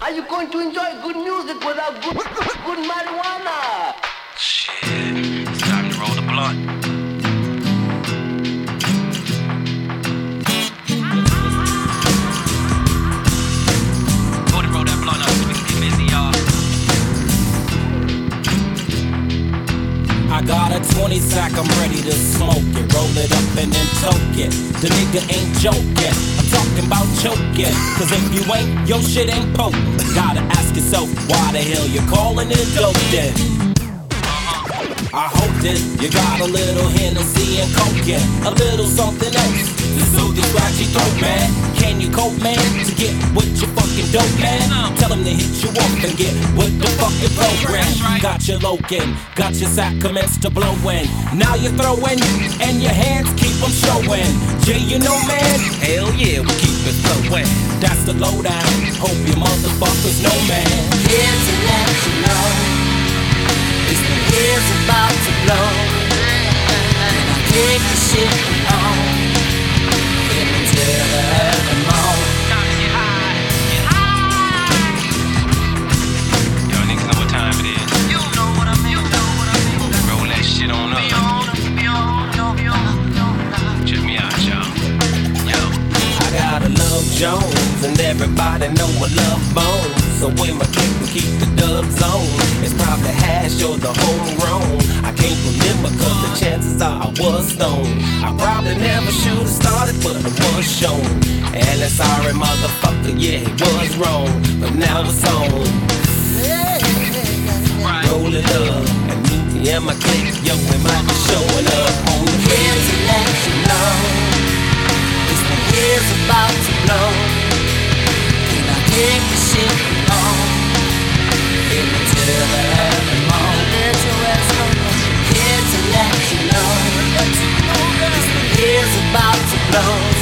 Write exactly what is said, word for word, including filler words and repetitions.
Are you going to enjoy good music without good, good marijuana? Shit, it's time to roll the blunt. Go and roll that blunt up so we can get busy, y'all. I got a twenty sack, I'm ready to smoke it. Roll it up and then toke it. The nigga ain't joking, I'm talking about choking. Cause if you ain't, your shit ain't potent. Gotta ask yourself, why the hell you calling it dope then? I hope that you got a little Hennessy and Coke, yeah, a little something else to soothe your scratchy throat, man. Can you cope, man, to get with your fucking dope, man? Tell him to hit you up and get with the fucking program. Got your lokin', got your sack commence to blowin'. Now you're throwin', and your hands keep them showin'. Jay, you know, man, hell yeah, we keep it flowin'. That's the lowdown, hope you motherfuckers know, man. Here to let you know, it's the years about to blow, and I take the shit on, get me till the early morning. Time to get high, get high. Y'all niggas know what time it is. You know what I mean, you know what I mean. Roll that shit on up. Be on, be on, be on, be on. Check me out, y'all. Yo. I gotta love Jones, and everybody know I love Bones. So when my kick will keep the dubs on, it's probably hash or the homegrown. I can't remember cause the chances are I was stoned. I probably never should've started, but I was shown. And I'm sorry, motherfucker, yeah, it was wrong, but now it's on. Roll it up, and me and my clique, yo, we might be showing up on the Here to let you know, it's the years about to blow, and I take the shit on, get me till the early morning. Here to let you know, it's the years about to blow.